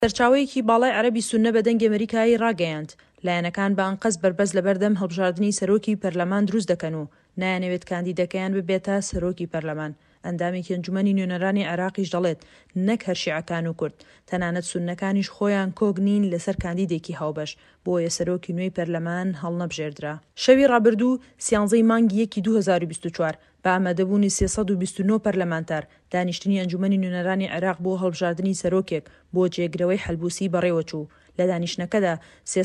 سەرچاوەیەکی باڵای عەرەبی سوننە بە دەنگی ئەمریکایی ڕاگەیاند لایەنەکان بە ئەنقەس بەربەز لە بەردەم هەڵبژاردننی سەرۆکی پەرلەمان دروست دەکەن و نایانەوێت کاندیدەکەیان ببێتە سەرۆکی پەرلەمان. ئەندامێکی ئەنجومەنی نوێنەرانی عێراقیش دەڵێت نەک هەر شیعەکان و کورد، تەنانەت سوننەکانیش خۆیان کۆک نین لەسەر کاندیدێکی هاوبەش بۆیە سەرۆکی نوێی پەرلەمان هەڵنەبژێردرا. شەوی ڕابردوو 13 مانگی 2024 بە ئامادەبوونی 329 پەرلەمانتار دانیشتنی ئەنجومەنی نوێنەرانی عێراق بۆ هەڵبژاردننی سەرۆکێک بۆ جێگرەوەی هەلبووسی بەڕێوەچوو. لە دانیشتنەکەدا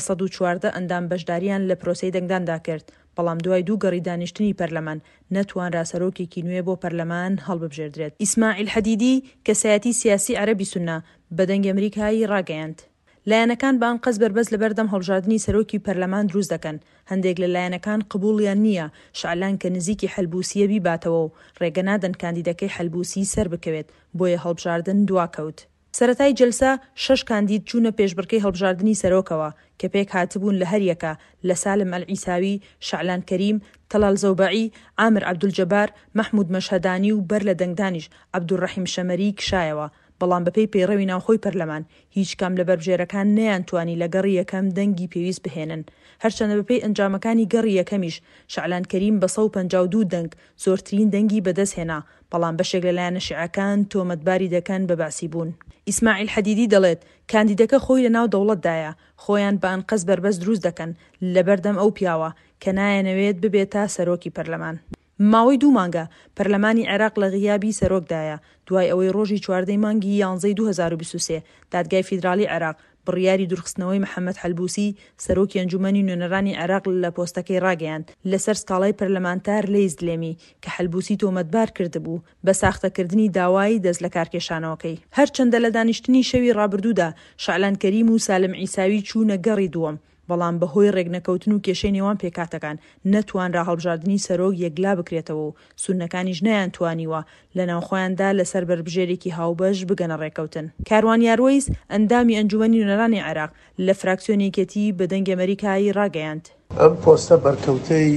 314 ئەندام بەشداریان لە پرۆسەی دەنگداندا کرد، بەڵام دوای دوو گەڕی دانیشتنی پەرلەمان نەتوانرا سەرۆکێکی نوێ بۆ پەرلەمان هەڵببژێردرێت. ئیسماعیل حەدیدی کەسایەتی سیاسی عەرەبی سوننە بە دەنگی ئەمریکایی ڕاگەیاند لایەنەکان بە ئەنقەس بەربەز لە بەردەم هەڵبژاردننی سەرۆکی پەرلەمان دروست دەکەن. هەندێک لە لایەنەکان قبوڵیان نییە شعلان کە نزیکی هەلبووسیە بیباتەوە و ڕێگە نادەن کاندیدەکەی هەلبووسی سەر بکەوێت بۆیە هەڵبژاردن دواکەوت. سەرەتای جەلسە 6 کاندید چوونە پێشبڕکەی هەڵبژاردننی سەرۆکەوە کە پێک هاتبوون لە هەریەکە لە سالم ئەلعیساوی، شعلان کەریم، تەلال زەوبەعی، عامر عەبدولجەبار، مەحموود مەشهەدانی و بەر لە دەنگدانیش عەبدوڕەحیم شەمەری کشایەوە. بەڵام بەپێی پەیڕەوی ناوخۆی پەرلەمان هیچ کام لە بەربژێرەکان نەیانتوانی لە گەڕی یەکەم دەنگی پێویست بهێنن، هەرچەندە بەپێی ئەنجامەکانی گەڕی یەکەمیش شعلان کەریم بە 152 دەنگ زۆرترین دەنگی بەدەست هێنا، بەڵام بەشێک لە لایەنە شیعەکان تۆمەتباری دەکەن بە باسی بوون. ئیسماعیل حەدیدی دەڵێت کاندیدەکە خۆی لە ناو دەوڵەتدایە، خۆیان بە ئەنقەس بەربەز دروست دەکەن لە بەردەم ئەو پیاوە کە نایەنەوێت ببێتە سەرۆکی پەرلەمان. ماوەی 2 مانگە پەرلەمانی عێراق لە غیابی سەرۆکدایە دوای ئەوەی ڕۆژی 14 مانگی 11 2023 دادگای فیدرالی عێراق بڕیاری دوورخستنەوەی محەممەد هەلبووسی سەرۆکی ئەنجومەنی نوێنەرانی عێراق لە پۆستەکەی ڕاگەیاند لەسەر سکاڵای پەرلەمانتار لەیزدلێمی کە هەلبووسی تۆمەتبار کردبوو بە ساختەکردنی داوای دەست لە کارکێشانەوەکەی. هەرچەندە لە دانیشتنی شەوی ڕابردوودا شعلان کەریم و سالم عیساوی چوونە گەڕی دووەم، بەڵام بەهۆی ڕێگنەکەوتن و کێشەی نێوان پێکاتەکان نەتوانرا هەڵبژاردننی سەرۆک یەکلا بکرێتەوە و سوننەکانیش نەیانتوانیوە لە ناوخۆیاندا لەسەر بەربژێرێکی هاوبەش بگەنە ڕێکەوتن. کاروان یاروەیس ئەندامی ئەنجومەنی نوێنەرانی عێراق لە فراکسیۆنێکەتی بە دەنگی ئەمریکایی ڕاگەیاند ئەم پۆستە بەرکەوتەی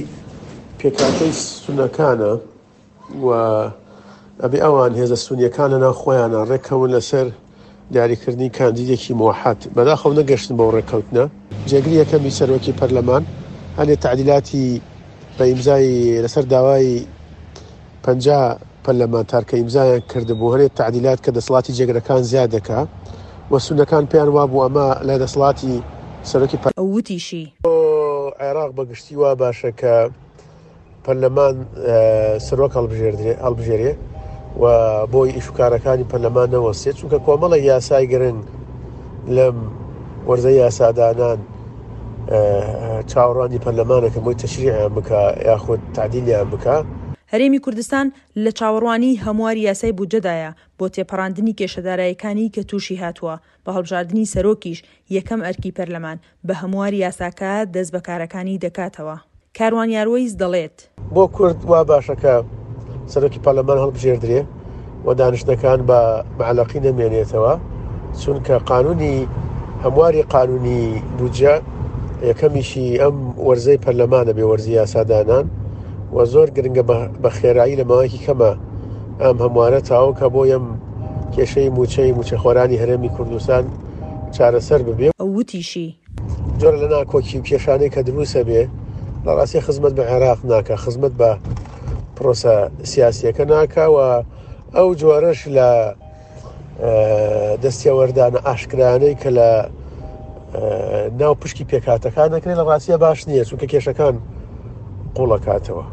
پێکاتەی سوننەکانە و ئەبێ ئەوان هێزە سونیەکانە ناوخۆیانە ڕێکەون لەسەر دیاریکردنی کاندیدێکی موحد بەداخەو نەگەشتن بەو ڕێکەوتنە. جێگری یەکەمی سەرۆکی پەرلەمان هەنێ تعدیلاتی بە ئیمزای لەسەر داوای 50 پەرلەمانتار کە ئیمزایان کردبوو، هەنێ تعدیلات کە دەسەڵاتی جێگرەکان زیاد دەکا و سوننەکان پێیان وابوو ئەمە لە دەسەڵاتی سەرۆکی ئەووتیشی عێراق بەگشتی وا باشە کە پەرلەمان سەرۆک هەڵبژێرێ و بۆی ئیشوکارەکانی پەرلەمان نەوەستێت، چونکە کۆمەڵە یاسای گرنگ لەم وەرزەی یاسادانان چاوەڕوانی پەرلەمانەکە بۆی تەشریعیان بکە یاخود تعدیلیان بکە. هەرێمی کوردستان لە چاوەڕوانی هەمواری یاسای بودجەدایە بۆ تێپەڕاندنی کێشەدارایەکانی کە تووشی هاتووە بە هەڵبژاردننی سەرۆکیش یەکەم ئەرکی پەرلەمان بە هەمواری یاساکە دەست بەکارەکانی دەکاتەوە. کاروان یاروەیس دەڵێت بۆ کورد وا باشەکە سەرۆکی پەرلەمان هەڵبژێردرێ و دانیشتەکان بە معلەقی نەمێنێتەوە، چونکە قانونی هەمواری قانونی بودجە یەکەمیشی ئەم وەرزەی پەرلەمانە بێ وەرزی یاسادانان و زۆر گرنگە بە خێرایی لە ماوەیەکی کەمە ئەم هەموارە تاوە کە بۆ ئەم کێشەی موچەخۆرانی هەرێمی کوردستان چارەسەر ببێ. ئەووتیشی جۆر لە ناکۆکی و کێشانەی کە دروستە بێ لە ڕاستی خزمەت بە عێراق ناکە، خزمەت بە پرۆسە سیاسیەکە ناکەوە. ئەو جۆرەش لە دەستیاوەردانە ئاشکرانەی کە لە ناو پشکی پێکاتەکان دەکرێت لە ڕاستیە باش نییە، چونکە کێشەکان قوڵەکاتەوە.